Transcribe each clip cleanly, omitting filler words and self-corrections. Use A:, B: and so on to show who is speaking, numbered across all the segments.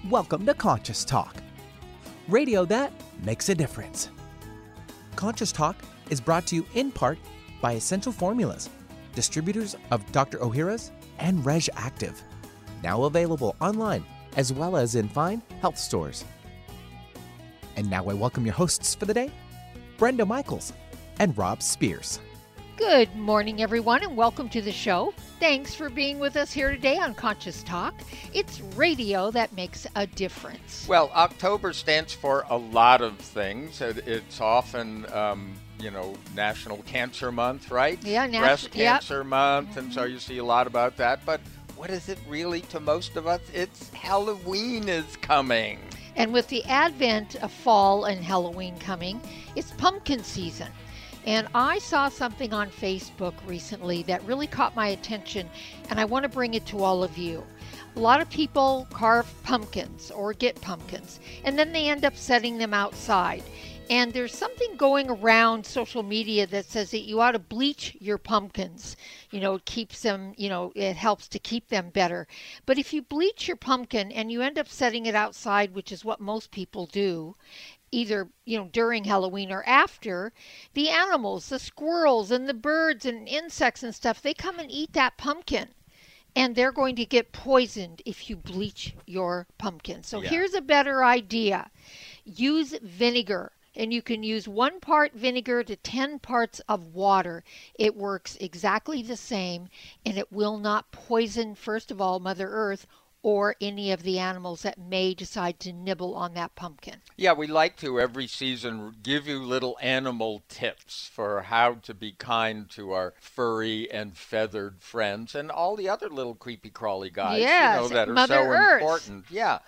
A: Welcome to Conscious Talk, radio that makes a difference. Conscious Talk is brought to you in part by Essential Formulas, distributors of Dr. Ohhira's and Reg Active, now available online as well as in fine health stores. And now I welcome your hosts for the day, Brenda Michaels and Rob Spears.
B: Good morning, everyone, and welcome to the show. Thanks for being with us here today on Conscious Talk. It's radio that makes a difference.
C: Well, October stands for a lot of things. It's often, National Cancer Month, right?
B: Yeah,
C: Breast Cancer Month, and so you see a lot about that. But what is it really to most of us? It's Halloween is coming.
B: And with the advent of fall and Halloween coming, it's pumpkin season. And I saw something on Facebook recently that really caught my attention, and I want to bring it to all of you. A lot of people carve pumpkins or get pumpkins, and then they end up setting them outside. And there's something going around social media that says that you ought to bleach your pumpkins. It keeps them, it helps to keep them better. But if you bleach your pumpkin and you end up setting it outside, which is what most people do, either, during Halloween or after, the animals, the squirrels and the birds and insects and stuff, they come and eat that pumpkin. And they're going to get poisoned if you bleach your pumpkin. So Here's a better idea. Use vinegar. And you can use 1 part vinegar to 10 parts of water. It works exactly the same, and it will not poison, first of all, Mother Earth or any of the animals that may decide to nibble on that pumpkin.
C: Yeah, we like to every season give you little animal tips for how to be kind to our furry and feathered friends and all the other little creepy crawly guys that are
B: Mother
C: so
B: Earth.
C: important. Yeah.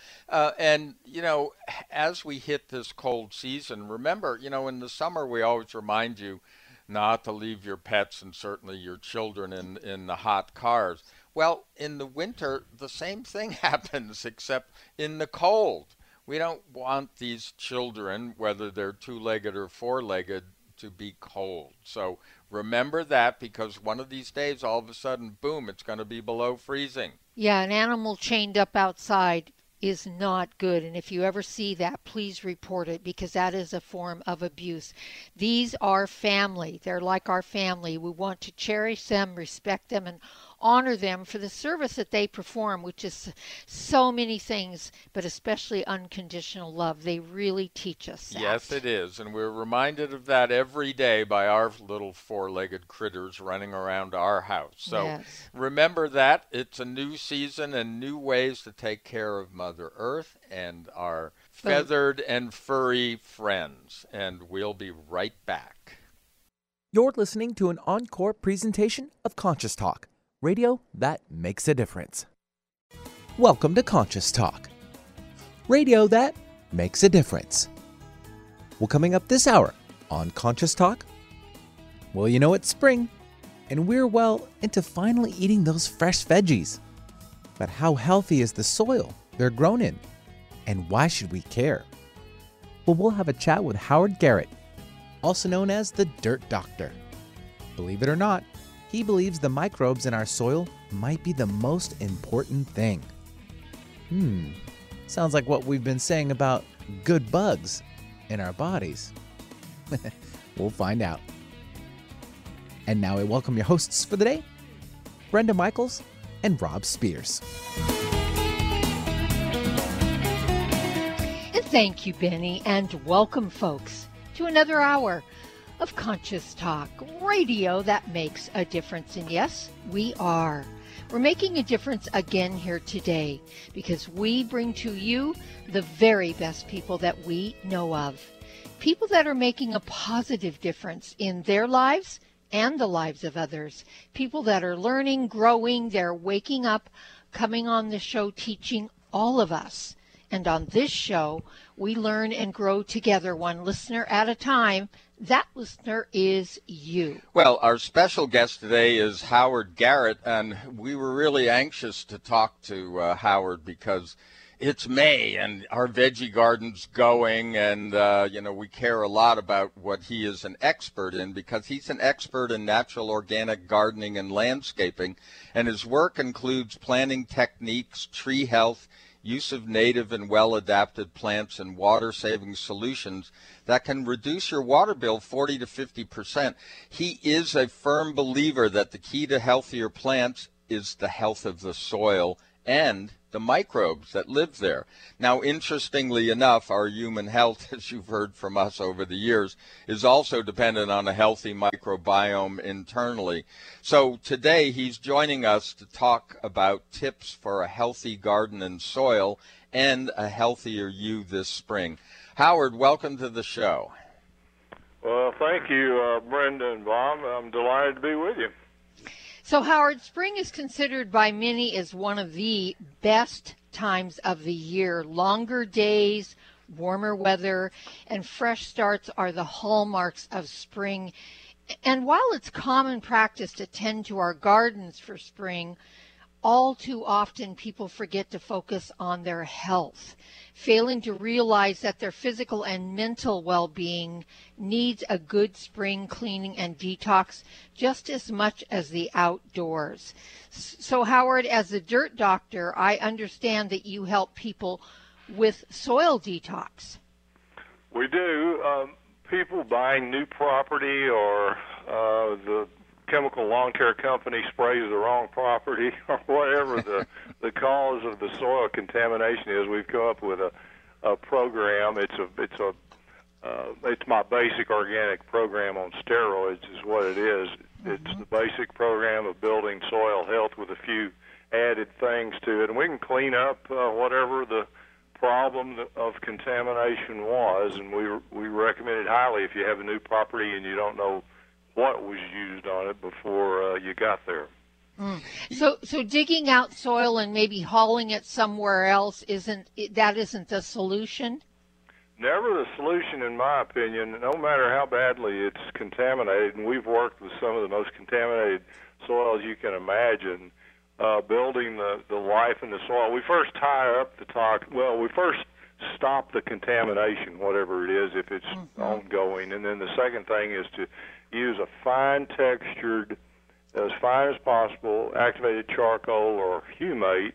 C: As we hit this cold season, remember, in the summer we always remind you not to leave your pets and certainly your children in the hot cars. Well, in the winter, the same thing happens, except in the cold. We don't want these children, whether they're 2-legged or 4-legged, to be cold. So remember that, because one of these days, all of a sudden, boom, it's going to be below freezing.
B: Yeah, an animal chained up outside is not good. And if you ever see that, please report it, because that is a form of abuse. These are family. They're like our family. We want to cherish them, respect them, and honor them for the service that they perform, which is so many things, but especially unconditional love. They really teach us that.
C: Yes, it is. And we're reminded of that every day by our little 4-legged critters running around our house. So Remember that. It's a new season and new ways to take care of Mother Earth and our feathered and furry friends. And we'll be right back.
A: You're listening to an encore presentation of Conscious Talk, radio that makes a difference. Welcome to Conscious Talk, radio that makes a difference. Well, coming up this hour on Conscious Talk, well, it's spring, and we're well into finally eating those fresh veggies. But how healthy is the soil they're grown in, and why should we care? Well, we'll have a chat with Howard Garrett, also known as the Dirt Doctor. Believe it or not, he believes the microbes in our soil might be the most important thing. Sounds like what we've been saying about good bugs in our bodies. We'll find out. And now I welcome your hosts for the day, Brenda Michaels and Rob Spears.
B: And thank you, Benny, and welcome, folks, to another hour of Conscious Talk, radio that makes a difference. And yes, we are. We're making a difference again here today because we bring to you the very best people that we know of. People that are making a positive difference in their lives and the lives of others. People that are learning, growing, they're waking up, coming on the show, teaching all of us. And on this show, we learn and grow together, one listener at a time. That listener is you.
C: Well, our special guest today is Howard Garrett, and we were really anxious to talk to Howard because it's May and our veggie garden's going, and, we care a lot about what he is an expert in because he's an expert in natural organic gardening and landscaping, and his work includes planting techniques, tree health, use of native and well-adapted plants and water-saving solutions that can reduce your water bill 40 to 50%. He is a firm believer that the key to healthier plants is the health of the soil and the microbes that live there. Now, interestingly enough, our human health, as you've heard from us over the years, is also dependent on a healthy microbiome internally. So today he's joining us to talk about tips for a healthy garden and soil and a healthier you this spring. Howard, welcome to the show.
D: Well, thank you, Brenda and Bob. I'm delighted to be with you.
B: So, Howard, spring is considered by many as one of the best times of the year. Longer days, warmer weather, and fresh starts are the hallmarks of spring. And while it's common practice to tend to our gardens for spring, all too often people forget to focus on their health, failing to realize that their physical and mental well-being needs a good spring cleaning and detox just as much as the outdoors. So, Howard, as a dirt doctor, I understand that you help people with soil detox.
D: We do. People buying new property or the chemical lawn care company sprays the wrong property or whatever the cause of the soil contamination is, we've come up with a program. It's my basic organic program on steroids is what it is. It's the basic program of building soil health with a few added things to it, and we can clean up whatever the problem of contamination was, and we recommend it highly if you have a new property and you don't know what was used on it before you got there.
B: So digging out soil and maybe hauling it somewhere else isn't the solution?
D: Never the solution, in my opinion, no matter how badly it's contaminated, and we've worked with some of the most contaminated soils you can imagine, building the life in the soil. We first tie up we first stop the contamination, whatever it is, if it's ongoing, and then the second thing is to use a fine-textured, as fine as possible, activated charcoal or humate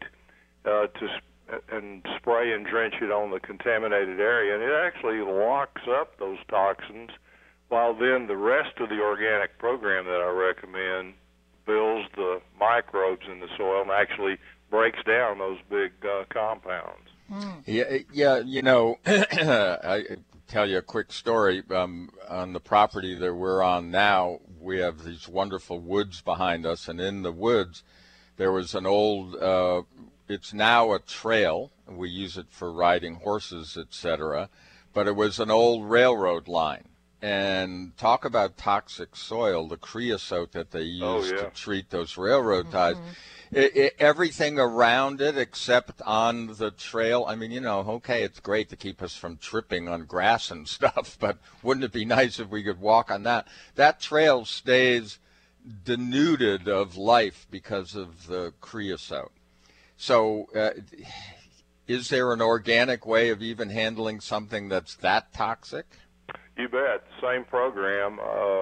D: and spray and drench it on the contaminated area. And it actually locks up those toxins, while then the rest of the organic program that I recommend builds the microbes in the soil and actually breaks down those big compounds.
C: Yeah, you know, I tell you a quick story. On the property that we're on now, we have these wonderful woods behind us, and in the woods there was an old, it's now a trail. We use it for riding horses, etc., but it was an old railroad line. And talk about toxic soil, the creosote that they use to treat those railroad ties. Everything around it except on the trail. I mean, you know, okay, it's great to keep us from tripping on grass and stuff, but wouldn't it be nice if we could walk on that? That trail stays denuded of life because of the creosote. So is there an organic way of even handling something that's that toxic?
D: You bet. Same program.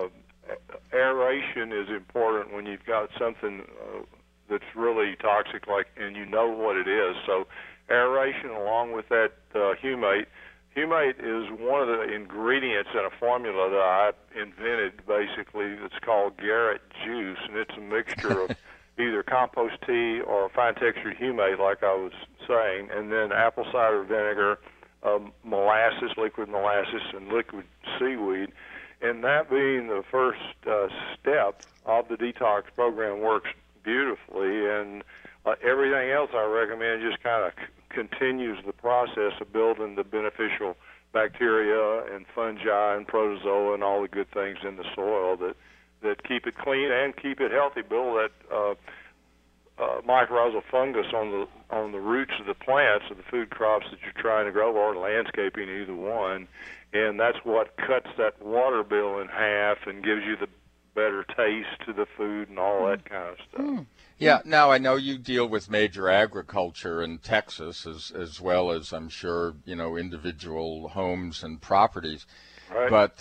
D: Aeration is important when you've got something that's really toxic, and you know what it is. So aeration along with that humate. Humate is one of the ingredients in a formula that I invented, basically. It's called Garrett juice, and it's a mixture of either compost tea or fine-textured humate, like I was saying, and then apple cider vinegar, molasses, liquid molasses, and liquid seaweed. And that being the first step of the detox program works beautifully, and everything else I recommend just kind of continues the process of building the beneficial bacteria and fungi and protozoa and all the good things in the soil that keep it clean and keep it healthy. Build that mycorrhizal fungus on the roots of the plants of the food crops that you're trying to grow, or landscaping, either one, and that's what cuts that water bill in half and gives you the better taste to the food and all that kind of stuff.
C: Yeah, now I know you deal with major agriculture in Texas as well as, I'm sure, you know, individual homes and properties.
D: Right.
C: But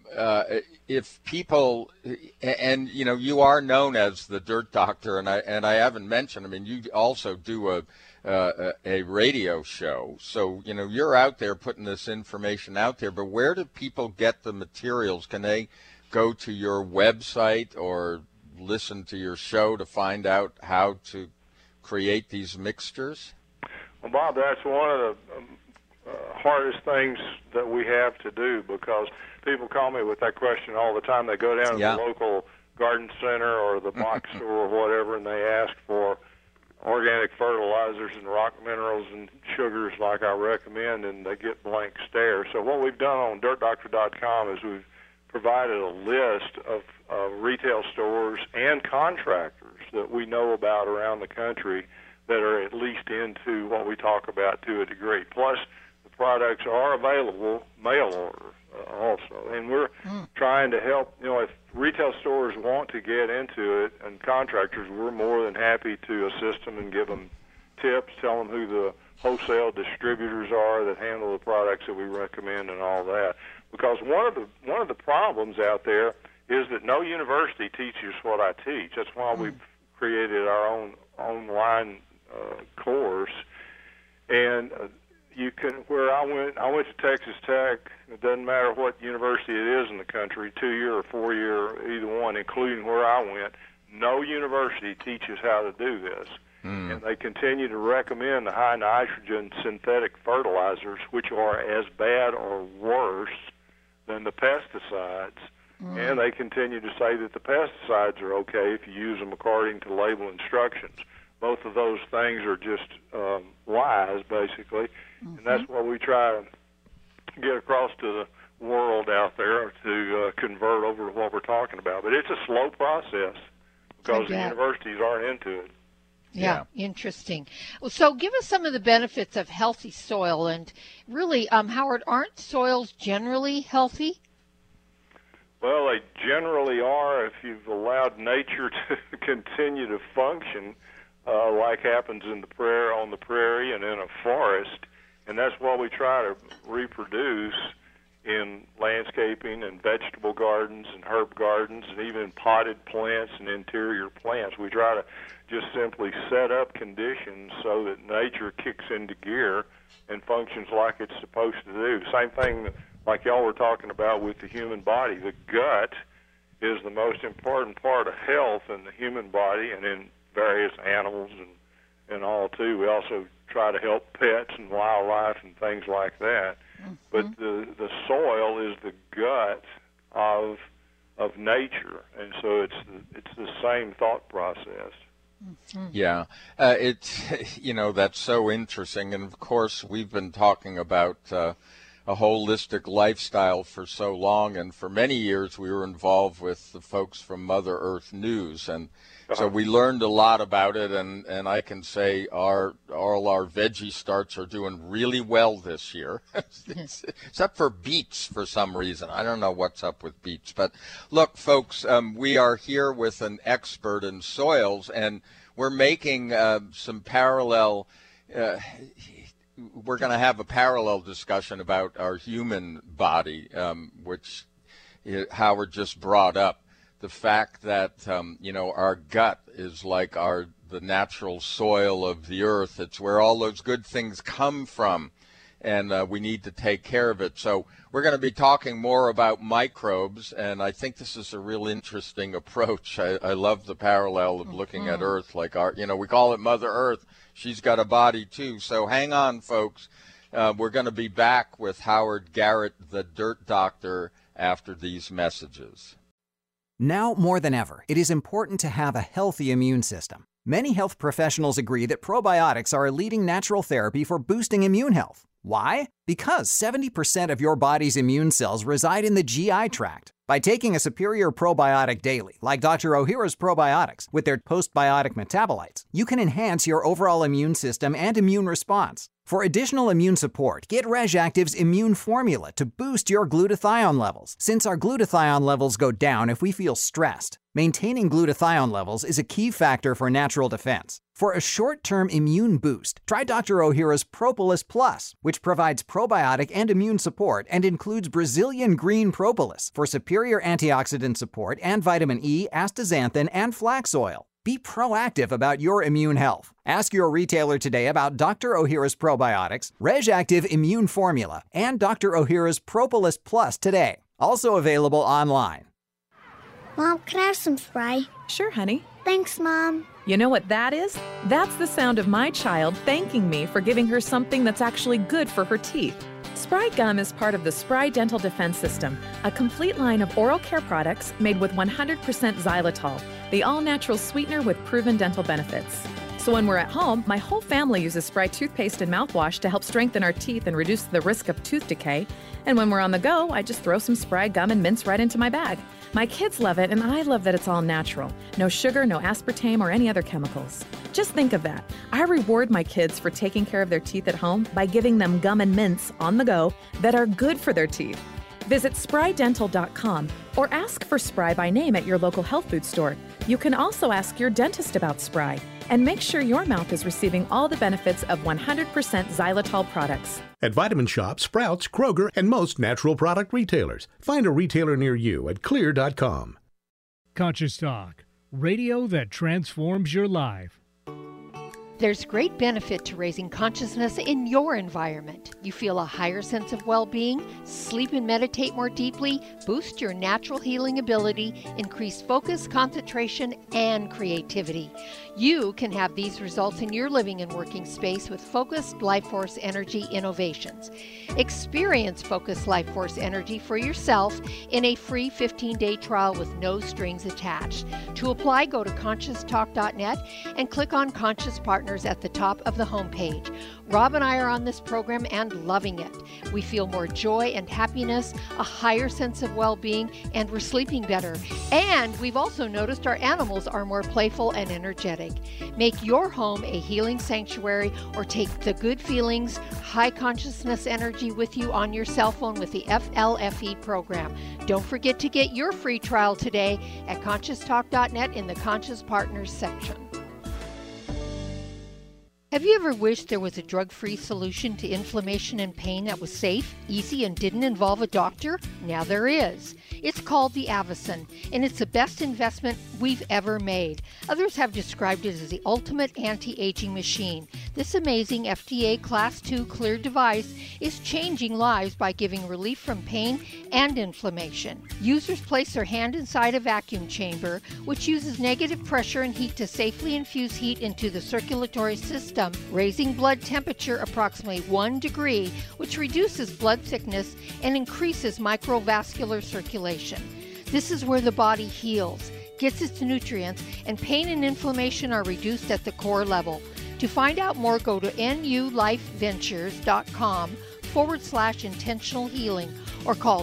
C: if people, and you are known as the Dirt Doctor, and I haven't mentioned. I mean, you also do a radio show, so you're out there putting this information out there. But where do people get the materials? Can they go to your website or listen to your show to find out how to create these mixtures?
D: Well, Bob, that's one of the hardest things that we have to do, because people call me with that question all the time. They go down to the local garden center or the box store or whatever, and they ask for organic fertilizers and rock minerals and sugars like I recommend, and they get blank stares. So what we've done on DirtDoctor.com is we've provided a list of retail stores and contractors that we know about around the country that are at least into what we talk about to a degree. Plus, the products are available mail order also. And we're trying to help, if retail stores want to get into it and contractors, we're more than happy to assist them and give them tips, tell them who the wholesale distributors are that handle the products that we recommend and all that. Because one of the problems out there is that no university teaches what I teach. That's why we've created our own online course. And you can, where I went to Texas Tech. It doesn't matter what university it is in the country, 2-year or 4-year, either one, including where I went. No university teaches how to do this. And they continue to recommend the high nitrogen synthetic fertilizers, which are as bad or worse than the pesticides. And they continue to say that the pesticides are okay if you use them according to label instructions. Both of those things are just lies, basically. And that's what we try to get across to the world out there to convert over to what we're talking about. But it's a slow process because the universities aren't into it.
B: Yeah, interesting. Well, so give us some of the benefits of healthy soil. And really, Howard, aren't soils generally healthy?
D: Well, they generally are if you've allowed nature to continue to function like happens on the prairie and in a forest. And that's what we try to reproduce in landscaping and vegetable gardens and herb gardens and even potted plants and interior plants. We try to just simply set up conditions so that nature kicks into gear and functions like it's supposed to do. Same thing like y'all were talking about with the human body. The gut is the most important part of health in the human body and in various animals and all too. We also try to help pets and wildlife and things like that. But the soil is the gut of nature, and so it's the same thought process.
C: Yeah, it's that's so interesting, and of course we've been talking about a holistic lifestyle for so long, and for many years we were involved with the folks from Mother Earth News, and so we learned a lot about it, and I can say all our veggie starts are doing really well this year, except for beets for some reason. I don't know what's up with beets. But look, folks, we are here with an expert in soils, and we're making some parallel we're going to have a parallel discussion about our human body, which Howard just brought up. The fact that, our gut is like the natural soil of the earth. It's where all those good things come from, and we need to take care of it. So we're going to be talking more about microbes, and I think this is a real interesting approach. I love the parallel of looking at Earth like we call it Mother Earth. She's got a body, too. So hang on, folks. We're going to be back with Howard Garrett, the Dirt Doctor, after these messages.
E: Now more than ever, it is important to have a healthy immune system. Many health professionals agree that probiotics are a leading natural therapy for boosting immune health. Why? Because 70% of your body's immune cells reside in the GI tract. By taking a superior probiotic daily, like Dr. Ohhira's probiotics, with their postbiotic metabolites, you can enhance your overall immune system and immune response. For additional immune support, get RegActive's immune formula to boost your glutathione levels, since our glutathione levels go down if we feel stressed. Maintaining glutathione levels is a key factor for natural defense. For a short-term immune boost, try Dr. Ohhira's Propolis Plus, which provides probiotic and immune support and includes Brazilian green propolis for superior antioxidant support and vitamin E, astaxanthin, and flax oil. Be proactive about your immune health. Ask your retailer today about Dr. Ohhira's probiotics, RegActive Immune Formula, and Dr. Ohhira's Propolis Plus today. Also available online.
F: Mom, can I have some spray?
G: Sure, honey.
F: Thanks, Mom.
G: You know what that is? That's the sound of my child thanking me for giving her something that's actually good for her teeth. Spry Gum is part of the Spry Dental Defense System, a complete line of oral care products made with 100% xylitol, the all-natural sweetener with proven dental benefits. So when we're at home, my whole family uses Spry toothpaste and mouthwash to help strengthen our teeth and reduce the risk of tooth decay. And when we're on the go, I just throw some Spry Gum and mints right into my bag. My kids love it, and I love that it's all natural. No sugar, no aspartame, or any other chemicals. Just think of that. I reward my kids for taking care of their teeth at home by giving them gum and mints on the go that are good for their teeth. Visit sprydental.com or ask for Spry by name at your local health food store. You can also ask your dentist about Spry and make sure your mouth is receiving all the benefits of 100% xylitol products.
H: At Vitamin Shoppe, Sprouts, Kroger, and most natural product retailers. Find a retailer near you at Clear.com.
I: Conscious Talk, radio that transforms your life.
B: There's great benefit to raising consciousness in your environment. You feel a higher sense of well-being, sleep and meditate more deeply, boost your natural healing ability, increase focus, concentration, and creativity. You can have these results in your living and working space with Focused Life Force Energy Innovations. Experience Focused Life Force Energy for yourself in a free 15-day trial with no strings attached. To apply, go to ConsciousTalk.net and click on Conscious Partners at the top of the homepage. Rob and I are on this program and loving it. We feel more joy and happiness, a higher sense of well-being, and we're sleeping better. And we've also noticed our animals are more playful and energetic. Make your home a healing sanctuary or take the good feelings, high consciousness energy with you on your cell phone with the FLFE program. Don't forget to get your free trial today at ConsciousTalk.net in the Conscious Partners section. Have you ever wished there was a drug-free solution to inflammation and pain that was safe, easy, and didn't involve a doctor? Now there is. It's called the Avicen, and it's the best investment we've ever made. Others have described it as the ultimate anti-aging machine. This amazing FDA Class II cleared device is changing lives by giving relief from pain and inflammation. Users place their hand inside a vacuum chamber, which uses negative pressure and heat to safely infuse heat into the circulatory system, raising blood temperature approximately 1 degree, which reduces blood thickness and increases microvascular circulation. This is where the body heals, gets its nutrients, and pain and inflammation are reduced at the core level. To find out more, go to nulifeventures.com/intentional healing or call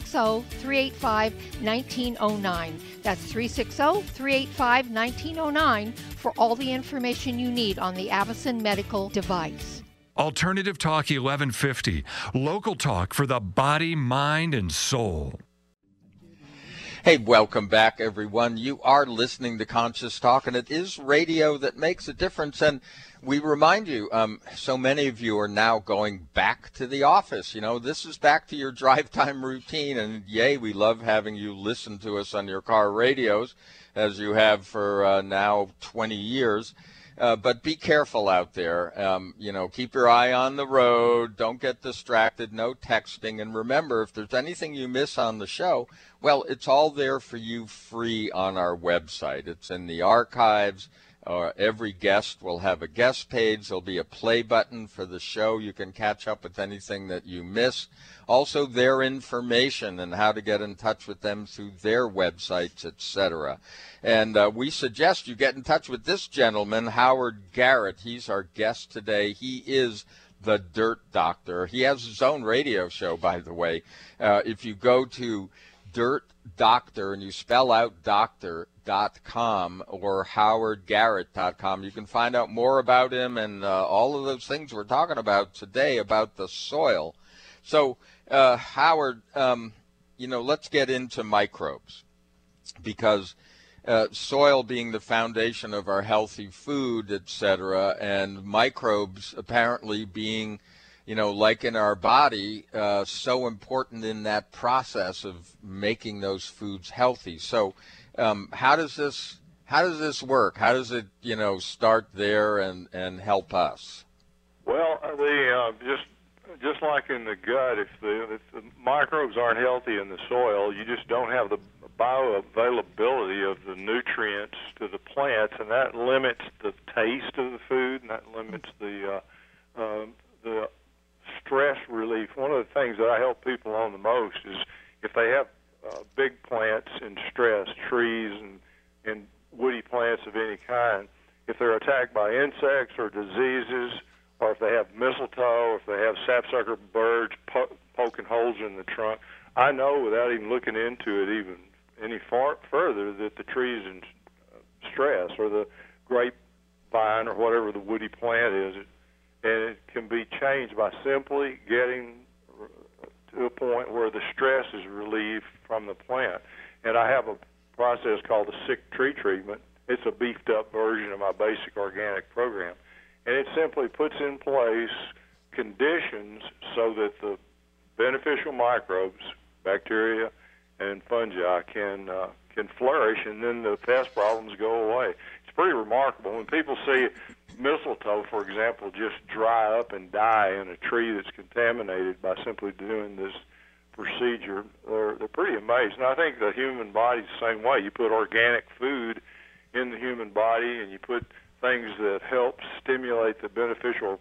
B: 360-385-1909. That's 360-385-1909 for all the information you need on the Avicen medical device.
J: Alternative Talk 1150, local talk for the body, mind, and soul.
C: Hey, welcome back, everyone. You are listening to Conscious Talk, and it is radio that makes a difference. And we remind you, so many of you are now going back to the office. You know, this is back to your drive time routine, and yay, we love having you listen to us on your car radios, as you have for now 20 years. But be careful out there. You know, keep your eye on the road. Don't get distracted. No texting. And remember, if there's anything you miss on the show, well, it's all there for you free on our website. It's in the archives. Every guest will have a guest page. There'll be a play button for the show. You can catch up with anything that you miss. Also, their information and how to get in touch with them through their websites, etc. And we suggest you get in touch with this gentleman, Howard Garrett. He's our guest today. He is the Dirt Doctor. He has his own radio show, by the way. If you go to Dirt Doctor and you spell out doctor.com or howardgarrett.com, you can find out more about him and all of those things we're talking about today about the soil. So, Howard, you know, let's get into microbes, because soil being the foundation of our healthy food, etc., and microbes apparently being, like in our body, so important in that process of making those foods healthy. So how does this work? How does it, start there and help us?
D: Well, just like in the gut, if the microbes aren't healthy in the soil, you just don't have the bioavailability of the nutrients to the plants, and that limits the taste of the food, and that limits the stress relief. One of the things that I help people on the most is if they have big plants in stress, trees and woody plants of any kind, if they're attacked by insects or diseases, or if they have mistletoe, or if they have sapsucker birds poking holes in the trunk, I know without even looking into it even any further that the tree's in stress, or the grapevine or whatever the woody plant is. And it can be changed by simply getting to a point where the stress is relieved from the plant. And I have a process called the sick tree treatment. It's a beefed up version of my basic organic program. And it simply puts in place conditions so that the beneficial microbes, bacteria and fungi, can flourish, and then the pest problems go away. It's pretty remarkable. When people see mistletoe, for example, just dry up and die in a tree that's contaminated by simply doing this procedure, they're pretty amazed. And I think the human body's the same way. You put organic food in the human body, and you put things that help stimulate the beneficial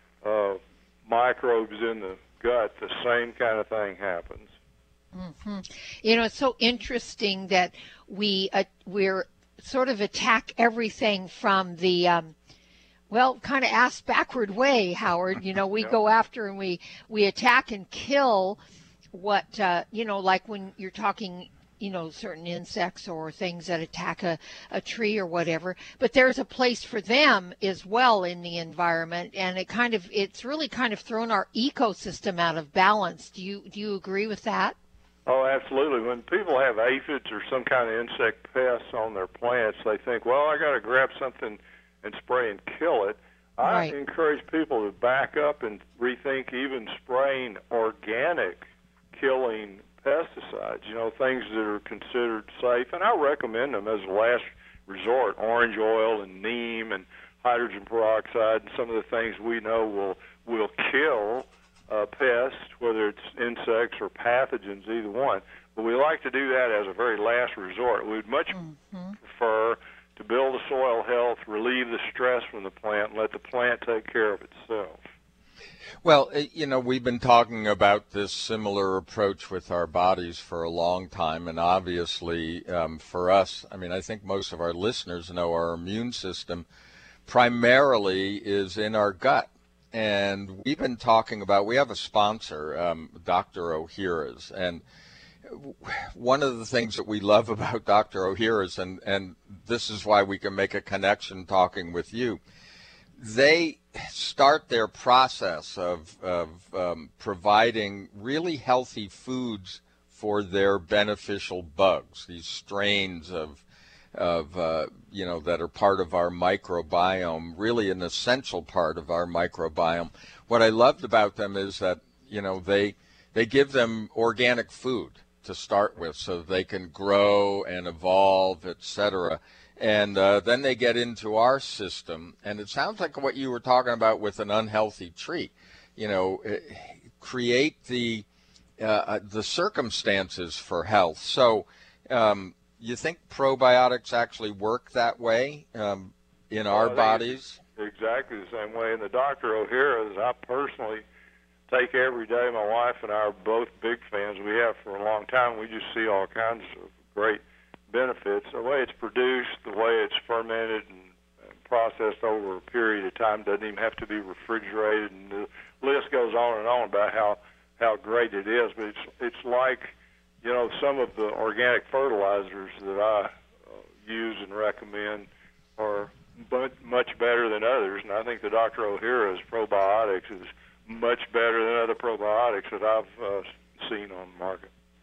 D: microbes in the gut, the same kind of thing happens.
B: Mm-hmm. It's so interesting that we're sort of attack everything from the kind of ass backward way, Howard. We go after and we attack and kill what like when you're talking certain insects or things that attack a tree or whatever, but there's a place for them as well in the environment, and it's really kind of thrown our ecosystem out of balance. Do you agree with that?
D: Oh, absolutely. When people have aphids or some kind of insect pests on their plants, they think, well, I got to grab something and spray and kill it.
B: Right.
D: I encourage people to back up and rethink even spraying organic killing pesticides, things that are considered safe. And I recommend them as a last resort, orange oil and neem and hydrogen peroxide and some of the things we know will kill pests, whether it's insects or pathogens, either one. But we like to do that as a very last resort. We'd much prefer to build the soil health, relieve the stress from the plant, and let the plant take care of itself.
C: Well, we've been talking about this similar approach with our bodies for a long time, and obviously for us, I think most of our listeners know our immune system primarily is in our gut. And we've been talking about, we have a sponsor, Dr. Ohhira's, and one of the things that we love about Dr. Ohhira's, and this is why we can make a connection talking with you, they start their process of providing really healthy foods for their beneficial bugs, these strains of that are part of our microbiome, really an essential part of our microbiome. What I loved about them is that, they give them organic food to start with so they can grow and evolve, etc. And then they get into our system, and it sounds like what you were talking about with an unhealthy tree, create the circumstances for health. So you think probiotics actually work that way in our bodies?
D: Exactly the same way. And the Dr. Ohhira's, I personally take every day. My wife and I are both big fans. We have for a long time. We just see all kinds of great benefits. The way it's produced, the way it's fermented and processed over a period of time, doesn't even have to be refrigerated. And the list goes on and on about how great it is. But it's like, some of the organic fertilizers that I use and recommend are much better than others. And I think the Dr. Ohhira's probiotics is much better than other probiotics that I've seen on the market.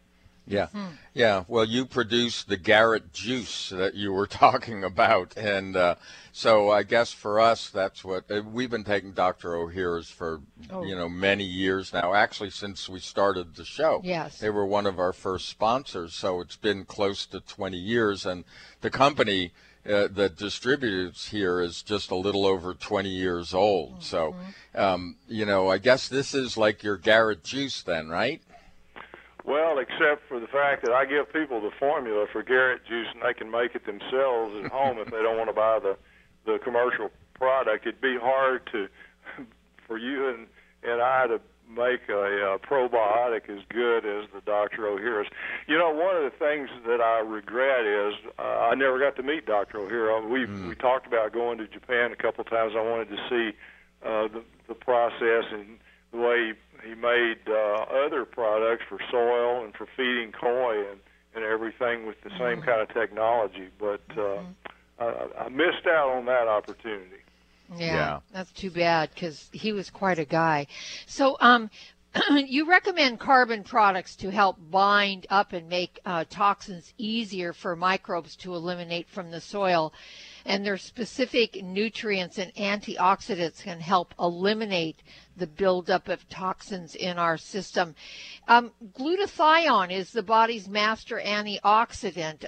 C: Yeah. Yeah. Well, you produce the Garrett juice that you were talking about. And so I guess for us, that's what we've been taking Dr. Ohhira's for, many years now, actually since we started the show.
B: Yes.
C: They were one of our first sponsors. So it's been close to 20 years. And the company that distributes here is just a little over 20 years old. So, I guess this is like your Garrett juice then, right?
D: Well, except for the fact that I give people the formula for Garrett juice, and they can make it themselves at home if they don't want to buy the commercial product. It'd be hard for you and I to make a probiotic as good as the Dr. Ohhira's. One of the things that I regret is I never got to meet Dr. Ohhira. We talked about going to Japan a couple of times. I wanted to see the process and the way he made other products for soil and for feeding koi and everything with the same kind of technology. But I missed out on that opportunity.
B: Yeah, that's too bad because he was quite a guy. So you recommend carbon products to help bind up and make toxins easier for microbes to eliminate from the soil. And their specific nutrients and antioxidants can help eliminate the buildup of toxins in our system. Glutathione is the body's master antioxidant.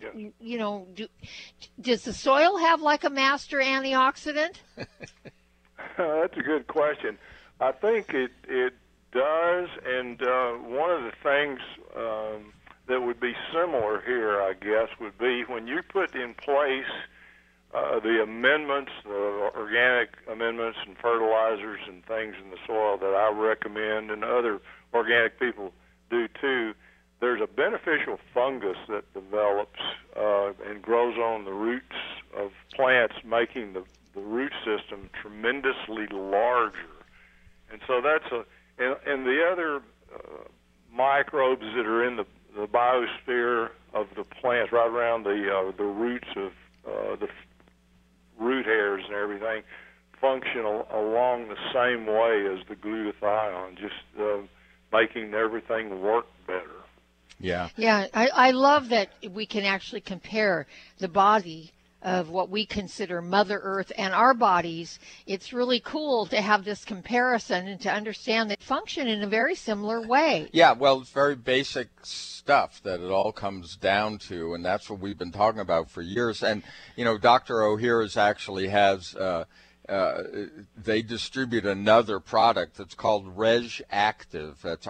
B: Does the soil have like a master antioxidant?
D: That's a good question. I think it does, and one of the things that would be similar here, I guess, would be when you put in place the amendments, the organic amendments and fertilizers and things in the soil that I recommend and other organic people do too, there's a beneficial fungus that develops and grows on the roots of plants, making the root system tremendously larger. And so that's and the other microbes that are in the biosphere of the plants, right around the roots of the root hairs and everything, function along the same way as the glutathione, just making everything work better.
C: Yeah.
B: Yeah, I love that we can actually compare the body of what we consider Mother Earth and our bodies. It's really cool to have this comparison and to understand they function in a very similar way.
C: Yeah, well, it's very basic stuff that it all comes down to, and that's what we've been talking about for years. And, Dr. Ohhira's actually has, they distribute another product that's called Reg Active. That's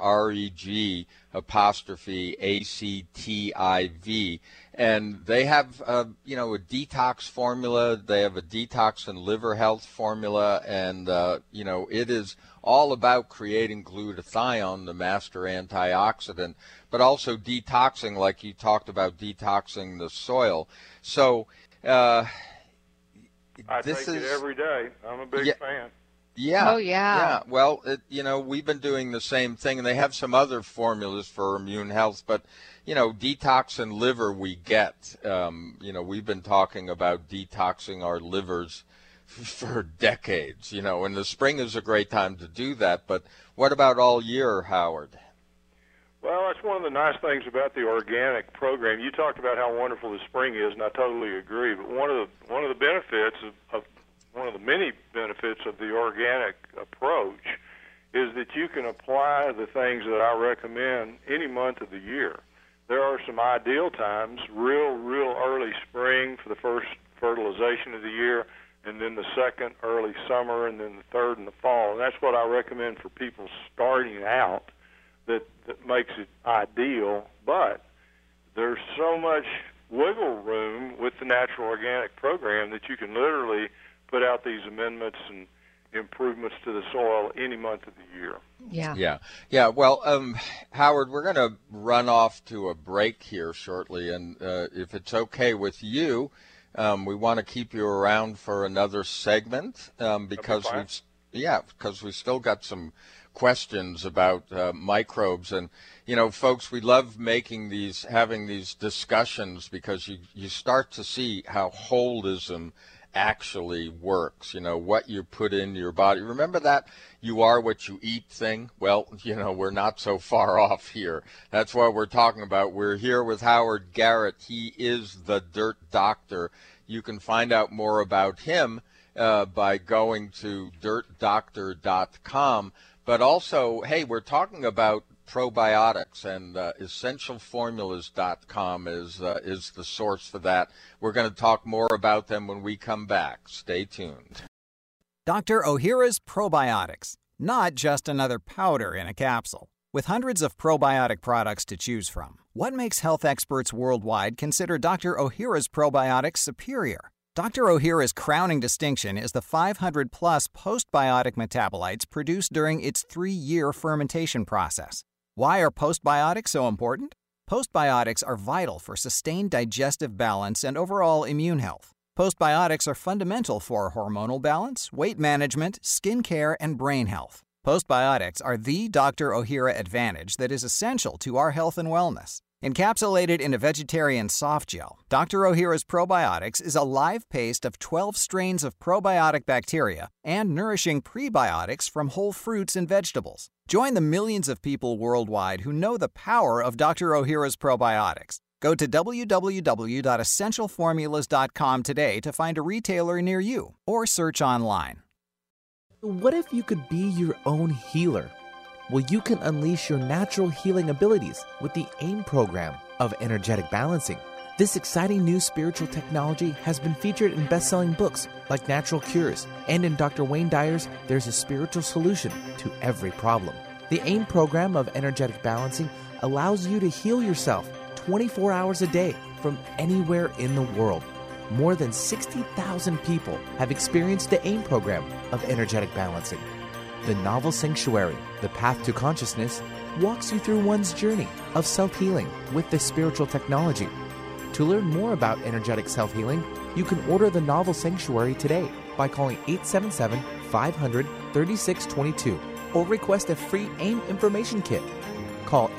C: REG''ACTIV. And they have, a detox formula. They have a detox and liver health formula. And, it is all about creating glutathione, the master antioxidant, but also detoxing, like you talked about, detoxing the soil. So
D: I take it every day. I'm a big fan.
C: Yeah.
B: Oh, yeah.
C: Yeah. Well, we've been doing the same thing, and they have some other formulas for immune health, but, detox and liver we get. We've been talking about detoxing our livers for decades, and the spring is a great time to do that. But what about all year, Howard?
D: Well, that's one of the nice things about the organic program. You talked about how wonderful the spring is, and I totally agree. But one of the benefits of one of the many benefits of the organic approach is that you can apply the things that I recommend any month of the year. There are some ideal times, real early spring for the first fertilization of the year, and then the second early summer, and then the third in the fall. And that's what I recommend for people starting out. That makes it ideal, but there's so much wiggle room with the natural organic program that you can literally put out these amendments and improvements to the soil any month of the year.
C: Yeah. Well, Howard, we're going to run off to a break here shortly, and if it's okay with you, we want to keep you around for another segment because we've still got some questions about microbes. And folks, we love having these discussions because you start to see how holism actually works, what you put in your body. Remember that you are what you eat thing? Well, we're not so far off here. That's what we're talking about. We're here with Howard Garrett. He is the Dirt Doctor. You can find out more about him by going to dirtdoctor.com. But also, hey, we're talking about probiotics, and essentialformulas.com is the source for that. We're going to talk more about them when we come back. Stay tuned.
E: Dr. Ohhira's Probiotics, not just another powder in a capsule. With hundreds of probiotic products to choose from, what makes health experts worldwide consider Dr. Ohhira's Probiotics superior? Dr. Ohhira's crowning distinction is the 500-plus postbiotic metabolites produced during its 3-year fermentation process. Why are postbiotics so important? Postbiotics are vital for sustained digestive balance and overall immune health. Postbiotics are fundamental for hormonal balance, weight management, skin care, and brain health. Postbiotics are the Dr. Ohhira advantage that is essential to our health and wellness. Encapsulated in a vegetarian soft gel, Dr. Ohhira's Probiotics is a live paste of 12 strains of probiotic bacteria and nourishing prebiotics from whole fruits and vegetables. Join the millions of people worldwide who know the power of Dr. Ohhira's Probiotics. Go to www.essentialformulas.com today to find a retailer near you or search online.
A: What if you could be your own healer? Well, you can unleash your natural healing abilities with the AIM program of energetic balancing. This exciting new spiritual technology has been featured in best-selling books like Natural Cures, and in Dr. Wayne Dyer's There's a Spiritual Solution to Every Problem. The AIM program of energetic balancing allows you to heal yourself 24 hours a day from anywhere in the world. More than 60,000 people have experienced the AIM program of energetic balancing. The novel Sanctuary, The Path to Consciousness, walks you through one's journey of self-healing with this spiritual technology. To learn more about energetic self-healing, you can order the novel Sanctuary today by calling 877-500-3622 or request a free AIM information kit. Call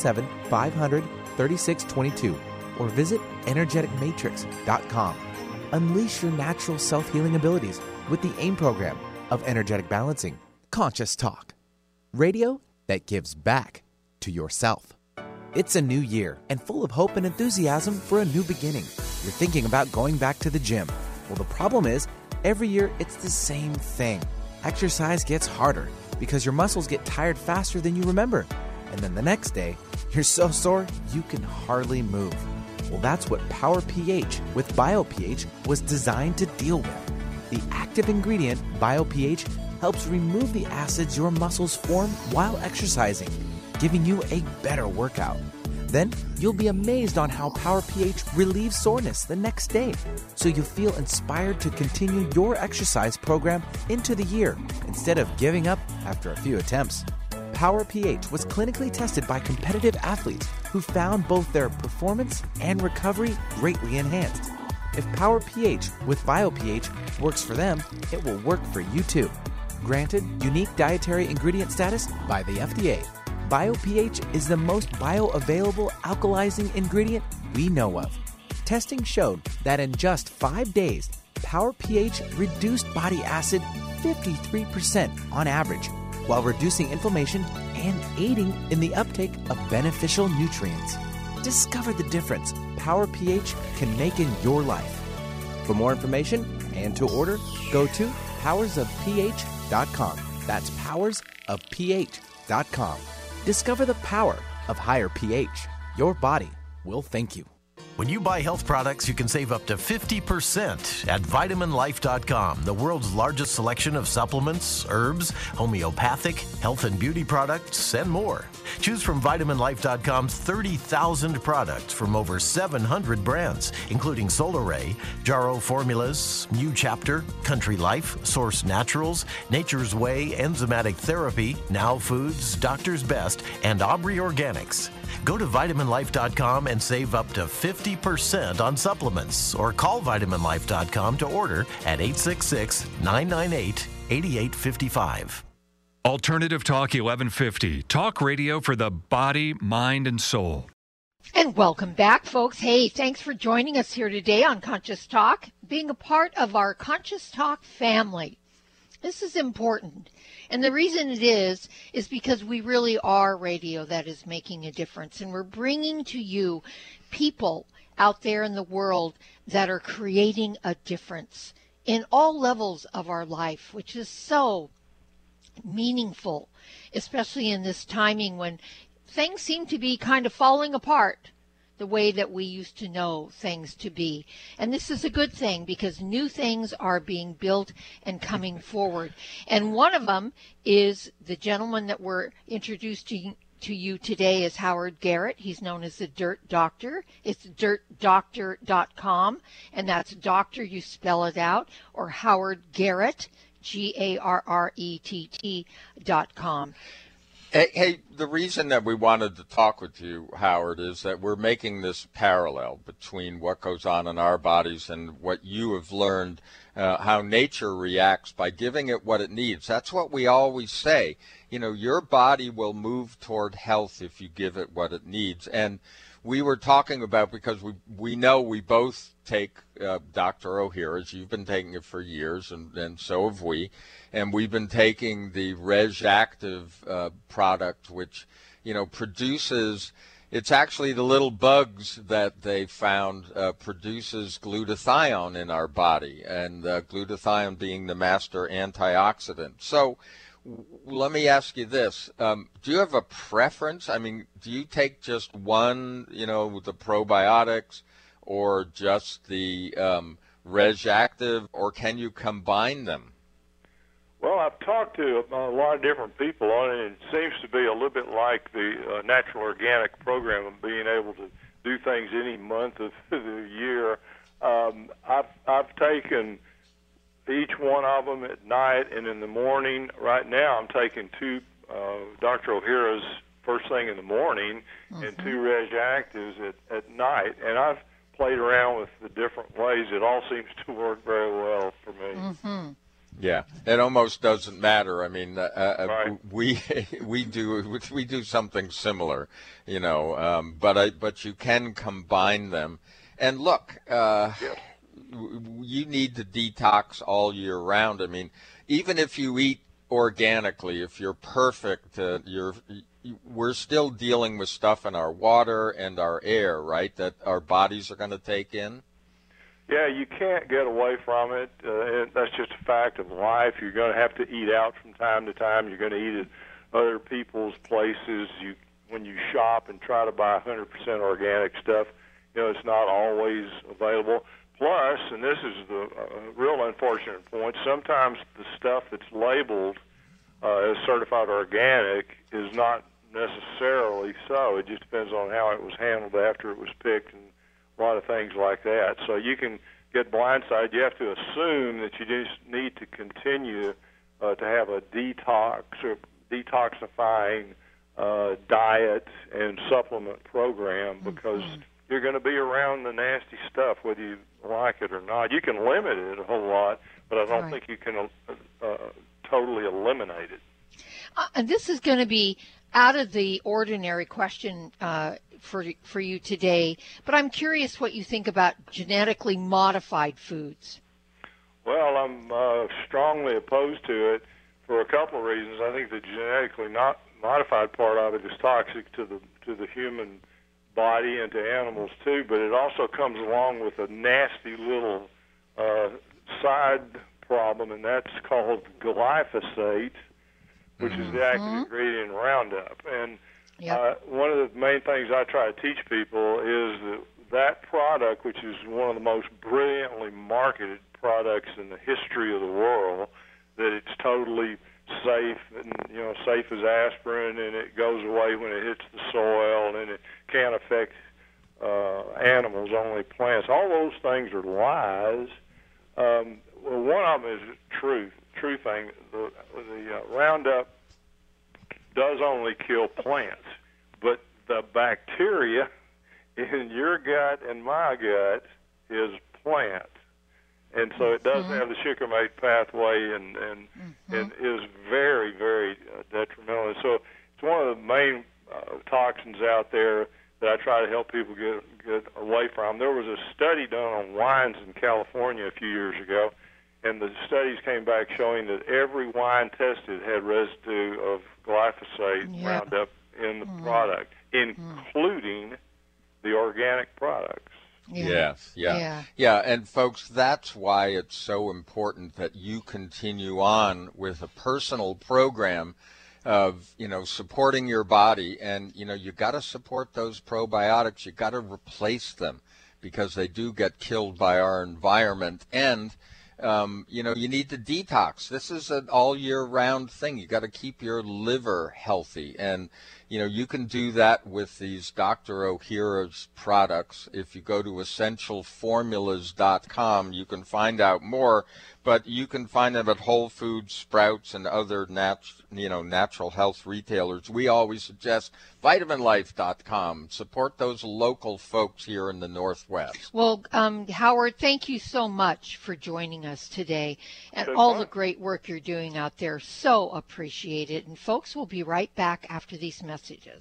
A: 877-500-3622 or visit energeticmatrix.com. Unleash your natural self-healing abilities with the AIM program of energetic balancing. Conscious Talk, radio that gives back to yourself. It's a new year and full of hope and enthusiasm for a new beginning. You're thinking about going back to the gym. Well, the problem is, every year it's the same thing. Exercise gets harder because your muscles get tired faster than you remember. And then the next day, you're so sore you can hardly move. Well, that's what Power pH with BioPH was designed to deal with. The active ingredient, BioPH, helps remove the acids your muscles form while exercising, giving you a better workout. Then you'll be amazed on how Power pH relieves soreness the next day, so you'll feel inspired to continue your exercise program into the year instead of giving up after a few attempts. Power pH was clinically tested by competitive athletes who found both their performance and recovery greatly enhanced. If Power pH with BioPH works for them, it will work for you too. Granted unique dietary ingredient status by the FDA, BioPH is the most bioavailable alkalizing ingredient we know of. Testing showed that in just 5 days, Power pH reduced body acid 53% on average, while reducing inflammation and aiding in the uptake of beneficial nutrients. Discover the difference Power pH can make in your life. For more information and to order, go to powersofph.com. That's powersofph.com. Discover the power of higher pH. Your body will thank you.
K: When you buy health products, you can save up to 50% at VitaminLife.com, the world's largest selection of supplements, herbs, homeopathic, health and beauty products, and more. Choose from VitaminLife.com's 30,000 products from over 700 brands, including Solaray, Jarrow Formulas, New Chapter, Country Life, Source Naturals, Nature's Way, Enzymatic Therapy, Now Foods, Doctor's Best, and Aubrey Organics. Go to VitaminLife.com and save up to 50% on supplements, or call VitaminLife.com to order at 866-998-8855.
J: Alternative Talk 1150. Talk radio for the body, mind, and soul.
B: And welcome back, folks. Hey, thanks for joining us here today on Conscious Talk, being a part of our Conscious Talk family. This is important. And the reason it is because we really are radio that is making a difference. And we're bringing to you people out there in the world that are creating a difference in all levels of our life, which is so meaningful, especially in this timing when things seem to be kind of falling apart the way that we used to know things to be. And this is a good thing because new things are being built and coming forward. And one of them is the gentleman that we're introducing to you today is Howard Garrett. He's known as the Dirt Doctor. It's dirtdoctor.com, and that's doctor, you spell it out, or Howard Garrett, GARRETT.com.
C: Hey, the reason that we wanted to talk with you, Howard, is that we're making this parallel between what goes on in our bodies and what you have learned, how nature reacts by giving it what it needs. That's what we always say. You know, your body will move toward health if you give it what it needs. And we were talking about, because we know we both take Dr. Ohhira's. You've been taking it for years, and so have we. And we've been taking the Reg Active product, which, you know, produces, it's actually the little bugs that they found produces glutathione in our body, and glutathione being the master antioxidant. So let me ask you this. Do you have a preference? I mean, do you take just one, you know, the probiotics, or just the Reg Active, or can you combine them?
D: Well, I've talked to a lot of different people on it, and it seems to be a little bit like the natural organic program of being able to do things any month of the year. I've taken each one of them at night and in the morning. Right now I'm taking two Dr. Ohhira's first thing in the morning and two Reg Actives at night, and I've played around with the different ways. It all seems to work very well for me.
B: Mm-hmm.
C: Yeah, it almost doesn't matter. I mean,
D: right.
C: we do something similar, you know, but you can combine them. And look, you need to detox all year round. I mean, even if you eat organically, if you're perfect, we're still dealing with stuff in our water and our air, right, that our bodies are going to take in?
D: Yeah, you can't get away from it. That's just a fact of life. You're going to have to eat out from time to time. You're going to eat at other people's places. When you shop and try to buy 100% organic stuff, you know, it's not always available. Plus, and this is the real unfortunate point, sometimes the stuff that's labeled as certified organic is not necessarily so. It just depends on how it was handled after it was picked and a lot of things like that. So you can get blindsided. You have to assume that you just need to continue to have a detoxifying diet and supplement program, because you're going to be around the nasty stuff whether you like it or not. You can limit it a whole lot, but I don't think you can totally eliminate it.
B: And this is going to be out of the ordinary question for you today, but I'm curious what you think about genetically modified foods.
D: Well, I'm strongly opposed to it for a couple of reasons. I think the genetically not modified part of it is toxic to the human body and to animals too, but it also comes along with a nasty little side problem, and that's called glyphosate, which is the active ingredient in Roundup. And one of the main things I try to teach people is that product, which is one of the most brilliantly marketed products in the history of the world, that it's totally safe, and safe as aspirin, and it goes away when it hits the soil, and it can't affect animals, only plants. All those things are lies. Well, one of them is true thing. The Roundup does only kill plants, but the bacteria in your gut and my gut is plant. And so it does have the sucromate pathway and is very, very detrimental. And so it's one of the main toxins out there that I try to help people get away from. There was a study done on wines in California a few years ago, and the studies came back showing that every wine tested had residue of glyphosate Roundup in the product, including the organic products.
C: Yes, yeah. And folks, that's why it's so important that you continue on with a personal program of, supporting your body. And, you got to support those probiotics. You got to replace them because they do get killed by our environment. And, you need to detox. This is an all year round thing. You got to keep your liver healthy. And, you can do that with these Dr. Ohhira's products. If you go to essentialformulas.com, you can find out more, but you can find them at Whole Foods, Sprouts, and other natural health retailers. We always suggest vitaminlife.com. Support those local folks here in the Northwest.
B: Well, Howard, thank you so much for joining us today and all the great work you're doing out there. So appreciate it. And folks, we'll be right back after these messages.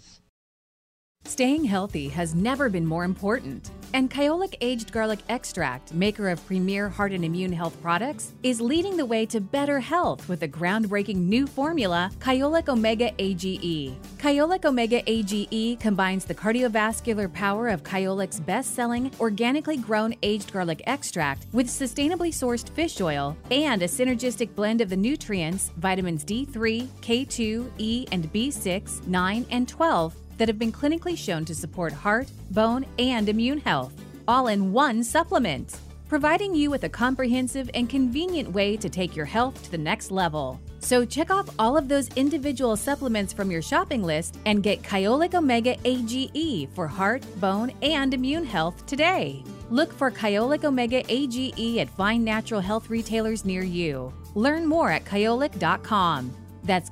L: Staying healthy has never been more important, and Kyolic Aged Garlic Extract, maker of premier heart and immune health products, is leading the way to better health with the groundbreaking new formula, Kyolic Omega AGE. Kyolic Omega AGE combines the cardiovascular power of Kyolic's best-selling, organically grown aged garlic extract with sustainably sourced fish oil and a synergistic blend of the nutrients, vitamins D3, K2, E, and B6, 9, and 12, that have been clinically shown to support heart, bone, and immune health, all in one supplement, providing you with a comprehensive and convenient way to take your health to the next level. So check off all of those individual supplements from your shopping list and get Kyolic Omega AGE for heart, bone, and immune health today. Look for Kyolic Omega AGE at fine natural health retailers near you. Learn more at kyolic.com. That's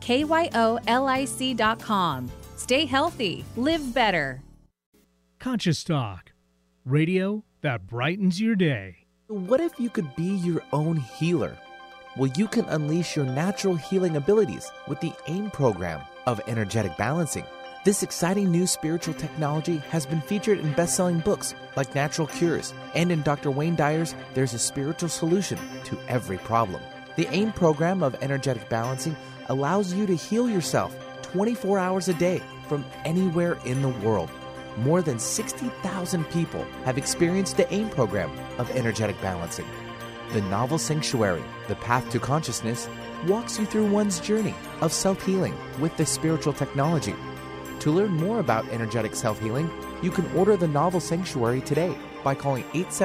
L: KYOLIC.com. Stay healthy, live better.
I: Conscious Talk, radio that brightens your day.
A: What if you could be your own healer? Well, you can unleash your natural healing abilities with the AIM program of energetic balancing. This exciting new spiritual technology has been featured in best-selling books like Natural Cures, and in Dr. Wayne Dyer's There's a Spiritual Solution to Every Problem. The AIM program of energetic balancing allows you to heal yourself 24 hours a day from anywhere in the world. More than 60,000 people have experienced the AIM program of energetic balancing. The novel Sanctuary, The Path to Consciousness, walks you through one's journey of self-healing with this spiritual technology. To learn more about energetic self-healing, you can order the novel Sanctuary today by calling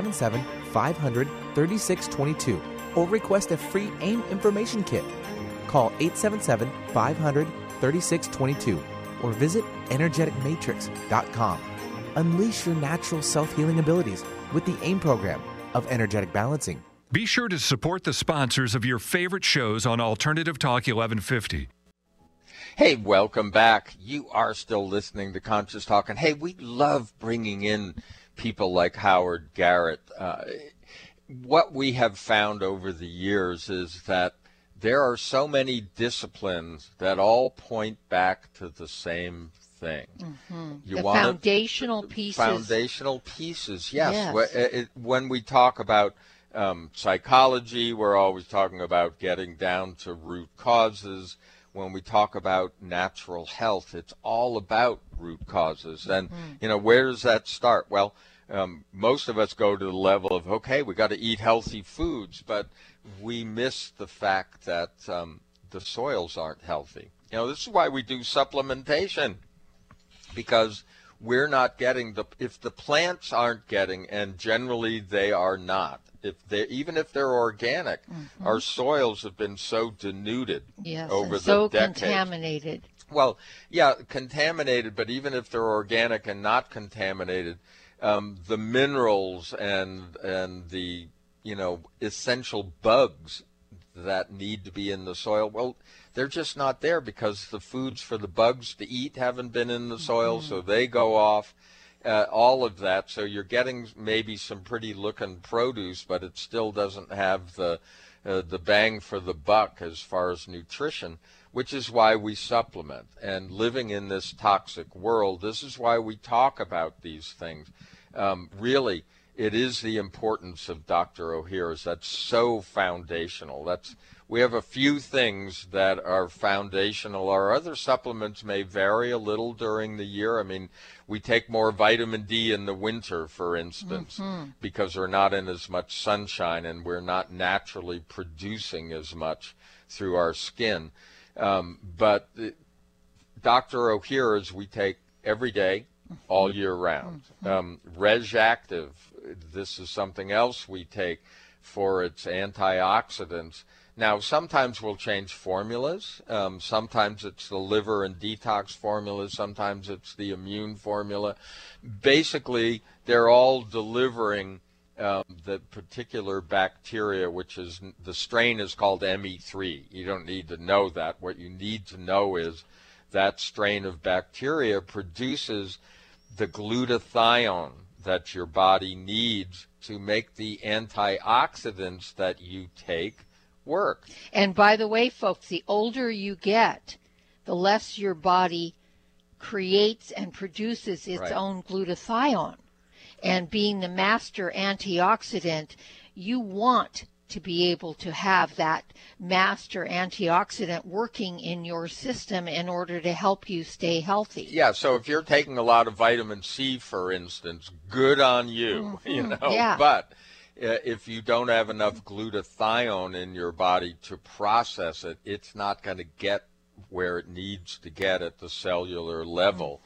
A: 877-500-3622 or request a free AIM information kit. Call 877-500-3622 or visit energeticmatrix.com. Unleash your natural self-healing abilities with the AIM program of energetic balancing.
J: Be sure to support the sponsors of your favorite shows on Alternative Talk 1150.
C: Hey, welcome back. You are still listening to Conscious Talk. And hey, we love bringing in people like Howard Garrett. What we have found over the years is that there are so many disciplines that all point back to the same thing.
B: The foundational pieces.
C: Foundational pieces, yes. When we talk about psychology, we're always talking about getting down to root causes. When we talk about natural health, it's all about root causes. And, where does that start? Well, most of us go to the level of, okay, we got to eat healthy foods, but we miss the fact that the soils aren't healthy. This is why we do supplementation, because we're not getting if the plants aren't getting, and generally they are not, even if they're organic, our soils have been so denuded over the decades.
B: Contaminated.
C: Well, yeah, contaminated, but even if they're organic and not contaminated, the minerals and the essential bugs that need to be in the soil, well, they're just not there because the foods for the bugs to eat haven't been in the soil, so they go off, all of that. So you're getting maybe some pretty looking produce, but it still doesn't have the bang for the buck as far as nutrition. which is why we supplement. And living in this toxic world, this is why we talk about these things. Really, it is the importance of Dr. Ohhira's that's so foundational. We have a few things that are foundational. Our other supplements may vary a little during the year. I mean, we take more vitamin D in the winter, for instance, because we're not in as much sunshine and we're not naturally producing as much through our skin. But Dr. Ohhira's we take every day, all year round. Reg Active, this is something else we take for its antioxidants. Now, sometimes we'll change formulas. Sometimes it's the liver and detox formula. Sometimes it's the immune formula. Basically, they're all delivering the particular bacteria, which is, the strain is called ME3. You don't need to know that. What you need to know is that strain of bacteria produces the glutathione that your body needs to make the antioxidants that you take work.
B: And by the way, folks, the older you get, the less your body creates and produces its own glutathione. And being the master antioxidant, you want to be able to have that master antioxidant working in your system in order to help you stay healthy.
C: Yeah, so if you're taking a lot of vitamin C, for instance, good on you, you know.
B: Yeah.
C: But if you don't have enough glutathione in your body to process it, it's not going to get where it needs to get at the cellular level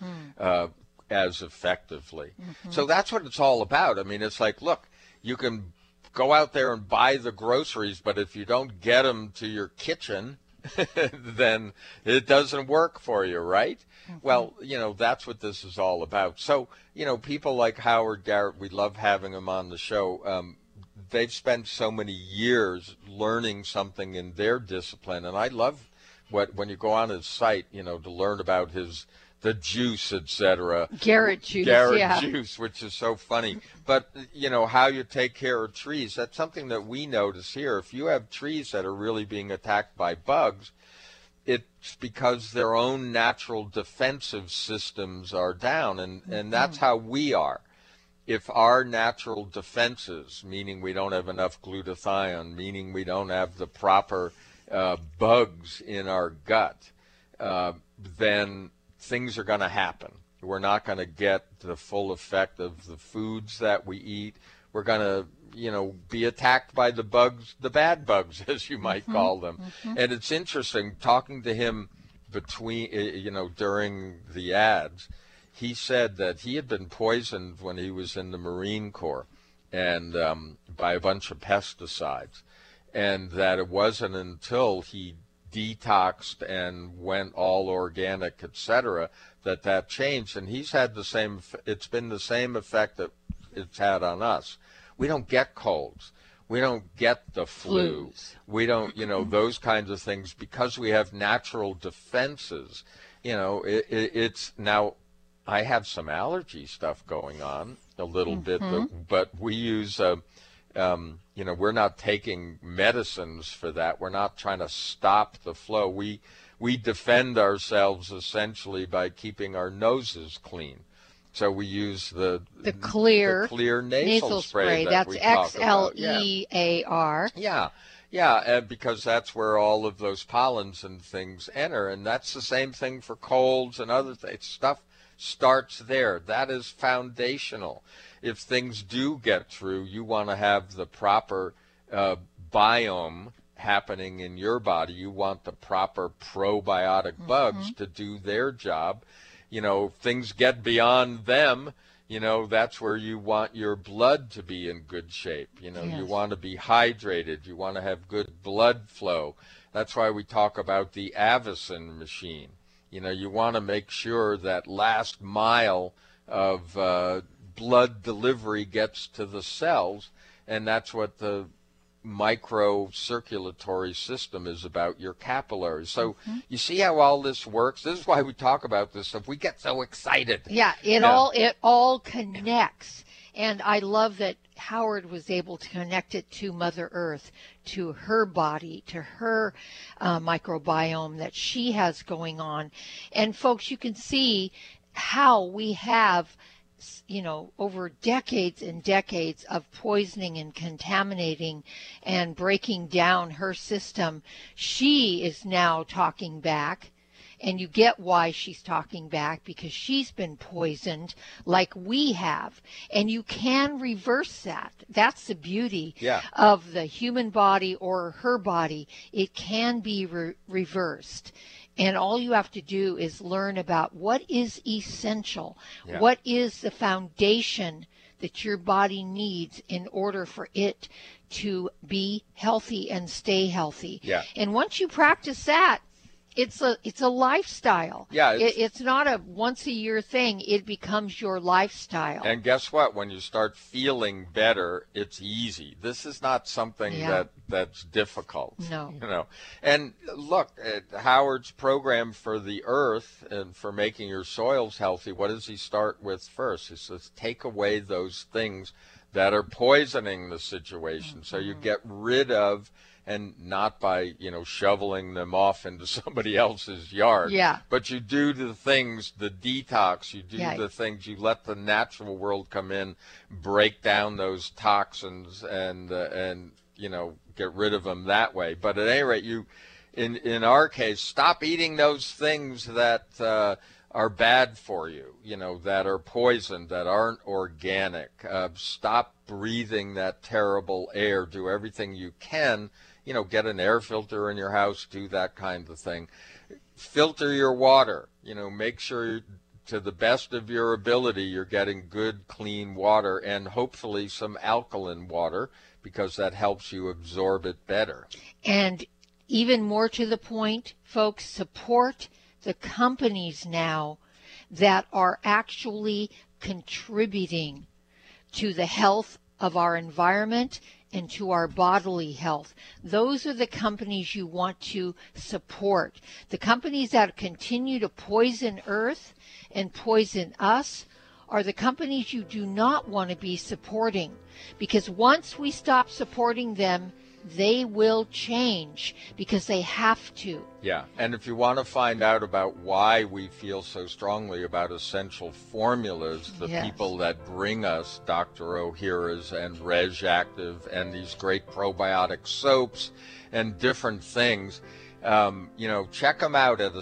C: as effectively. So that's what it's all about. I mean, it's like, look, you can go out there and buy the groceries, but if you don't get them to your kitchen, then it doesn't work for you, right? Well, you know, that's what this is all about. So, you know, people like Howard Garrett, we love having him on the show. They've spent so many years learning something in their discipline, and I love when you go on his site, you know, to learn about the juice, etc.
B: Garrett juice,
C: which is so funny. But, you know, how you take care of trees, that's something that we notice here. If you have trees that are really being attacked by bugs, it's because their own natural defensive systems are down, and that's how we are. If our natural defenses, meaning we don't have enough glutathione, meaning we don't have the proper bugs in our gut, then things are going to happen. We're not going to get the full effect of the foods that we eat. We're going to, you know, be attacked by the bugs, the bad bugs, as you might call them. And it's interesting, talking to him during the ads, he said that he had been poisoned when he was in the Marine Corps and by a bunch of pesticides, and that it wasn't until he detoxed and went all organic, etc., that changed. And he's had it's been the same effect that it's had on us. We don't get colds. We don't get the flu. We don't, you know, those kinds of things because we have natural defenses. You know, it's now, I have some allergy stuff going on a little bit, but we use, you know, we're not taking medicines for that. We're not trying to stop the flow. We defend ourselves essentially by keeping our noses clean. So we use the clear nasal spray.
B: That's XLEAR.
C: Yeah, because that's where all of those pollens and things enter, and that's the same thing for colds and other things. Stuff starts there. That is foundational. If things do get through, you want to have the proper biome happening in your body. You want the proper probiotic bugs to do their job. You know, if things get beyond them, you know, that's where you want your blood to be in good shape. You know, you want to be hydrated. You want to have good blood flow. That's why we talk about the Avicen machine. You know, you want to make sure that last mile of blood delivery gets to the cells, and that's what the microcirculatory system is about, your capillaries. So you see how all this works? This is why we talk about this stuff. We get so excited.
B: Yeah, it all connects. And I love that Howard was able to connect it to Mother Earth, to her body, to her microbiome that she has going on. And folks, you can see how we have, over decades and decades of poisoning and contaminating and breaking down her system. She is now talking back. And you get why she's talking back, because she's been poisoned like we have. And you can reverse that. That's the beauty of the human body or her body. It can be reversed. And all you have to do is learn about what is essential, what is the foundation that your body needs in order for it to be healthy and stay healthy. And once you practice that, it's a lifestyle. It's not a once a year thing. It becomes your lifestyle.
C: And guess what? When you start feeling better, it's easy. This is not something that's difficult.
B: No.
C: And look, Howard's program for the earth and for making your soils healthy, what does he start with first? He says, take away those things that are poisoning the situation. So you get rid of, and not by, shoveling them off into somebody else's yard. But you do the things, the detox, you do the things, you let the natural world come in, break down those toxins and get rid of them that way. But at any rate, you, in our case, stop eating those things that are bad for you, that are poisoned, that aren't organic. Stop breathing that terrible air. Do everything you can. Get an air filter in your house, do that kind of thing. Filter your water, make sure to the best of your ability you're getting good, clean water, and hopefully some alkaline water, because that helps you absorb it better.
B: And even more to the point, folks, support the companies now that are actually contributing to the health of our environment and to our bodily health. Those are the companies you want to support. The companies that continue to poison Earth and poison us are the companies you do not want to be supporting, because once we stop supporting them, they will change, because they have to.
C: And if you want to find out about why we feel so strongly about essential formulas, the people that bring us Dr. Ohhira's and Reg Active and these great probiotic soaps and different things, check them out at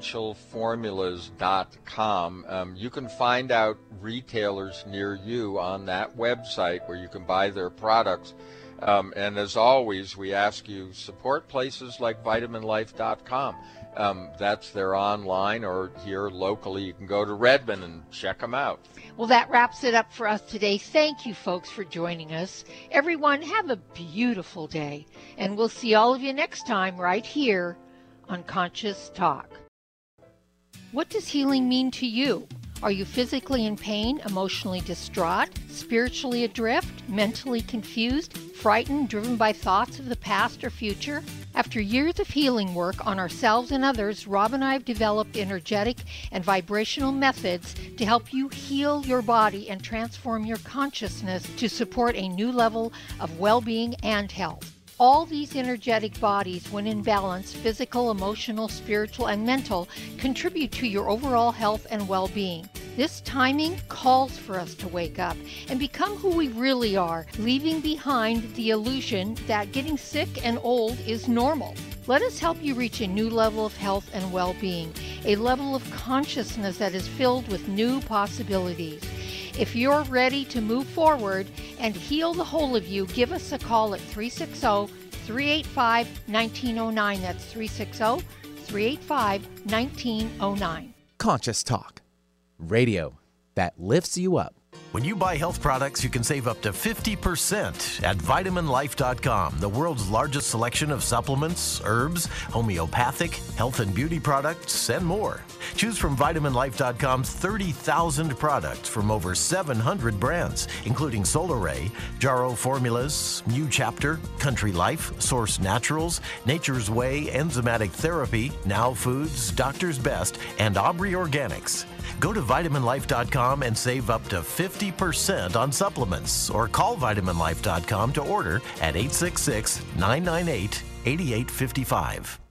C: essentialformulas.com. You can find out retailers near you on that website where you can buy their products. And as always, we ask you support places like vitaminlife.com. That's their online, or here locally, you can go to Redmond and check them out.
B: Well, that wraps it up for us today. Thank you, folks, for joining us. Everyone, have a beautiful day, and we'll see all of you next time right here on Conscious Talk. What does healing mean to you? Are you physically in pain, emotionally distraught, spiritually adrift, mentally confused, frightened, driven by thoughts of the past or future? After years of healing work on ourselves and others, Rob and I have developed energetic and vibrational methods to help you heal your body and transform your consciousness to support a new level of well-being and health. All these energetic bodies, when in balance, physical, emotional, spiritual, and mental, contribute to your overall health and well-being. This timing calls for us to wake up and become who we really are, leaving behind the illusion that getting sick and old is normal. Let us help you reach a new level of health and well-being, a level of consciousness that is filled with new possibilities. If you're ready to move forward and heal the whole of you, give us a call at 360-385-1909. That's 360-385-1909.
A: Conscious Talk, radio that lifts you up.
K: When you buy health products, you can save up to 50% at vitaminlife.com, the world's largest selection of supplements, herbs, homeopathic, health and beauty products, and more. Choose from vitaminlife.com's 30,000 products from over 700 brands, including Solaray, Jarrow Formulas, New Chapter, Country Life, Source Naturals, Nature's Way, Enzymatic Therapy, Now Foods, Doctor's Best, and Aubrey Organics. Go to vitaminlife.com and save up to 50% 50% on supplements, or call vitaminlife.com to order at 866-998-8855.